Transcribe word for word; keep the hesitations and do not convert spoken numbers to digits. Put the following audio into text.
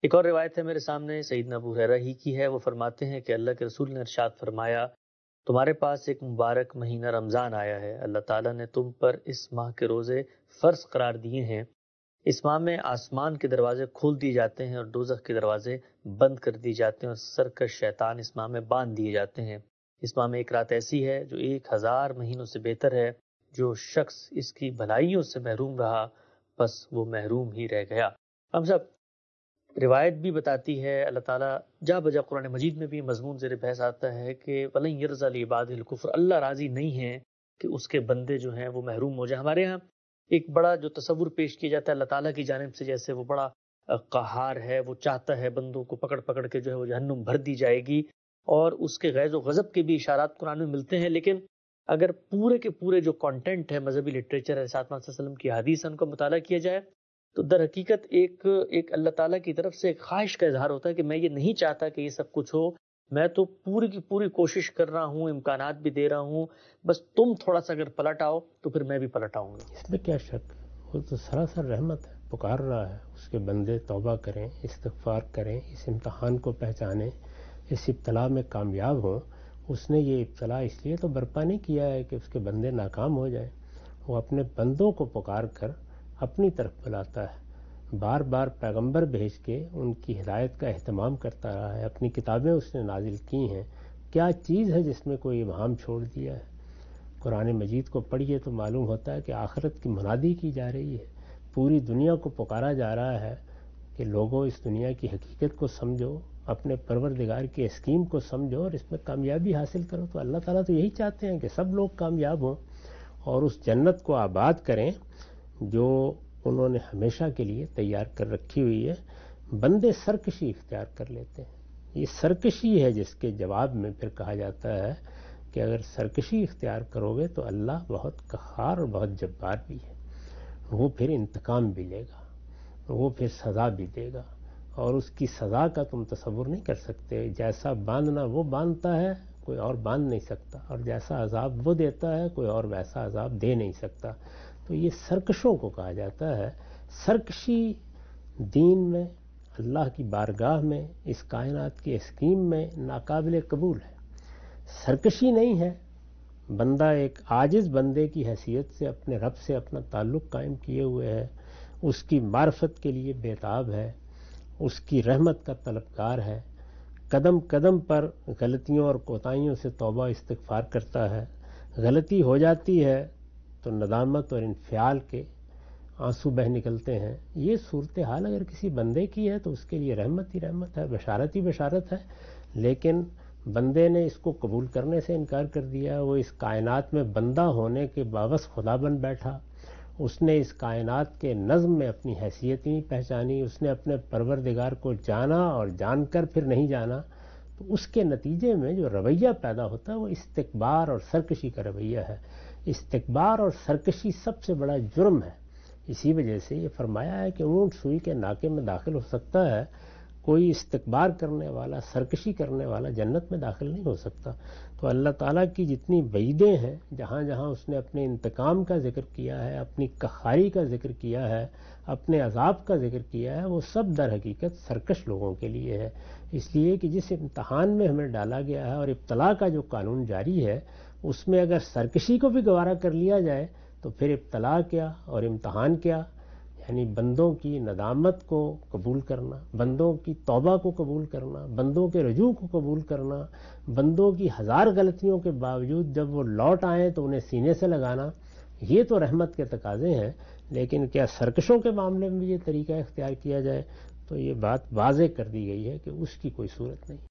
ایک اور روایت ہے میرے سامنے، سیدنا ابو ہریرہ ہی کی ہے۔ وہ فرماتے ہیں کہ اللہ کے رسول نے ارشاد فرمایا، تمہارے پاس ایک مبارک مہینہ رمضان آیا ہے، اللہ تعالیٰ نے تم پر اس ماہ کے روزے فرض قرار دیے ہیں۔ اس ماہ میں آسمان کے دروازے کھول دیے جاتے ہیں اور دوزخ کے دروازے بند کر دیے جاتے ہیں، اور سرکش شیطان اس ماہ میں باندھ دیے جاتے ہیں۔ اس ماہ میں ایک رات ایسی ہے جو ایک ہزار مہینوں سے بہتر ہے۔ جو شخص اس کی بھلائیوں سے محروم رہا بس وہ محروم ہی رہ گیا۔ ہم سب روایت بھی بتاتی ہے، اللہ تعالیٰ جا بجا قرآن مجید میں بھی مضمون زیر بحث آتا ہے کہ وَلَن يَرْضَىٰ لِعِبَادِهِ الْكُفْرَ، اللہ راضی نہیں ہے کہ اس کے بندے جو ہیں وہ محروم ہو جائیں۔ ہمارے ہاں ایک بڑا جو تصور پیش کیا جاتا ہے اللہ تعالیٰ کی جانب سے، جیسے وہ بڑا قہار ہے، وہ چاہتا ہے بندوں کو پکڑ پکڑ کے جو ہے وہ جہنم بھر دی جائے گی، اور اس کے غیظ و غضب کے بھی اشارات قرآن میں ملتے ہیں۔ لیکن اگر پورے کے پورے جو کانٹینٹ ہے مذہبی لٹریچر ہے، ساتھ صلی اللہ علیہ وسلم کی حدیث ان کا مطالعہ کیا جائے تو در حقیقت ایک ایک اللہ تعالیٰ کی طرف سے ایک خواہش کا اظہار ہوتا ہے کہ میں یہ نہیں چاہتا کہ یہ سب کچھ ہو، میں تو پوری کی پوری کوشش کر رہا ہوں، امکانات بھی دے رہا ہوں، بس تم تھوڑا سا اگر پلٹ آؤ تو پھر میں بھی پلٹ آؤں گا۔ اس میں کیا شک، وہ تو سراسر رحمت ہے، پکار رہا ہے اس کے بندے توبہ کریں، استغفار کریں، اس امتحان کو پہچانیں، اس ابتلا میں کامیاب ہوں۔ اس نے یہ ابتلا اس لیے تو برپا نہیں کیا ہے کہ اس کے بندے ناکام ہو جائیں، وہ اپنے بندوں کو پکار کر اپنی طرف بلاتا ہے، بار بار پیغمبر بھیج کے ان کی ہدایت کا اہتمام کرتا رہا ہے، اپنی کتابیں اس نے نازل کی ہیں۔ کیا چیز ہے جس میں کوئی ابہام چھوڑ دیا ہے؟ قرآن مجید کو پڑھیے تو معلوم ہوتا ہے کہ آخرت کی منادی کی جا رہی ہے، پوری دنیا کو پکارا جا رہا ہے کہ لوگوں اس دنیا کی حقیقت کو سمجھو، اپنے پروردگار کی اسکیم کو سمجھو اور اس میں کامیابی حاصل کرو۔ تو اللہ تعالیٰ تو یہی چاہتے ہیں کہ سب لوگ کامیاب ہوں اور اس جنت کو آباد کریں جو انہوں نے ہمیشہ کے لیے تیار کر رکھی ہوئی ہے۔ بندے سرکشی اختیار کر لیتے ہیں، یہ سرکشی ہے جس کے جواب میں پھر کہا جاتا ہے کہ اگر سرکشی اختیار کرو گے تو اللہ بہت قہار اور بہت جبار بھی ہے، وہ پھر انتقام بھی لے گا، وہ پھر سزا بھی دے گا، اور اس کی سزا کا تم تصور نہیں کر سکتے۔ جیسا باندھنا وہ باندھتا ہے کوئی اور باندھ نہیں سکتا، اور جیسا عذاب وہ دیتا ہے کوئی اور ویسا عذاب دے نہیں سکتا۔ تو یہ سرکشوں کو کہا جاتا ہے۔ سرکشی دین میں، اللہ کی بارگاہ میں، اس کائنات کی اسکیم میں ناقابل قبول ہے۔ سرکشی نہیں ہے، بندہ ایک عاجز بندے کی حیثیت سے اپنے رب سے اپنا تعلق قائم کیے ہوئے ہے، اس کی معرفت کے لیے بےتاب ہے، اس کی رحمت کا طلبگار ہے، قدم قدم پر غلطیوں اور کوتاہیوں سے توبہ استغفار کرتا ہے۔ غلطی ہو جاتی ہے تو ندامت اور انفعال کے آنسو بہہ نکلتے ہیں۔ یہ صورتحال اگر کسی بندے کی ہے تو اس کے لیے رحمت ہی رحمت ہے، بشارت ہی بشارت ہے۔ لیکن بندے نے اس کو قبول کرنے سے انکار کر دیا، وہ اس کائنات میں بندہ ہونے کے باوس خدا بن بیٹھا، اس نے اس کائنات کے نظم میں اپنی حیثیت نہیں پہچانی، اس نے اپنے پروردگار کو جانا اور جان کر پھر نہیں جانا، تو اس کے نتیجے میں جو رویہ پیدا ہوتا ہے وہ استکبار اور سرکشی کا رویہ ہے۔ استکبار اور سرکشی سب سے بڑا جرم ہے، اسی وجہ سے یہ فرمایا ہے کہ اونٹ سوئی کے ناکے میں داخل ہو سکتا ہے، کوئی استکبار کرنے والا، سرکشی کرنے والا جنت میں داخل نہیں ہو سکتا۔ تو اللہ تعالیٰ کی جتنی وعیدیں ہیں، جہاں جہاں اس نے اپنے انتقام کا ذکر کیا ہے، اپنی قہاری کا ذکر کیا ہے، اپنے عذاب کا ذکر کیا ہے، وہ سب در حقیقت سرکش لوگوں کے لیے ہے۔ اس لیے کہ جس امتحان میں ہمیں ڈالا گیا ہے اور ابتلا کا جو قانون جاری ہے، اس میں اگر سرکشی کو بھی گوارا کر لیا جائے تو پھر ابتلا کیا اور امتحان کیا؟ یعنی بندوں کی ندامت کو قبول کرنا، بندوں کی توبہ کو قبول کرنا، بندوں کے رجوع کو قبول کرنا، بندوں کی ہزار غلطیوں کے باوجود جب وہ لوٹ آئیں تو انہیں سینے سے لگانا، یہ تو رحمت کے تقاضے ہیں۔ لیکن کیا سرکشوں کے معاملے میں یہ طریقہ اختیار کیا جائے؟ تو یہ بات واضح کر دی گئی ہے کہ اس کی کوئی صورت نہیں۔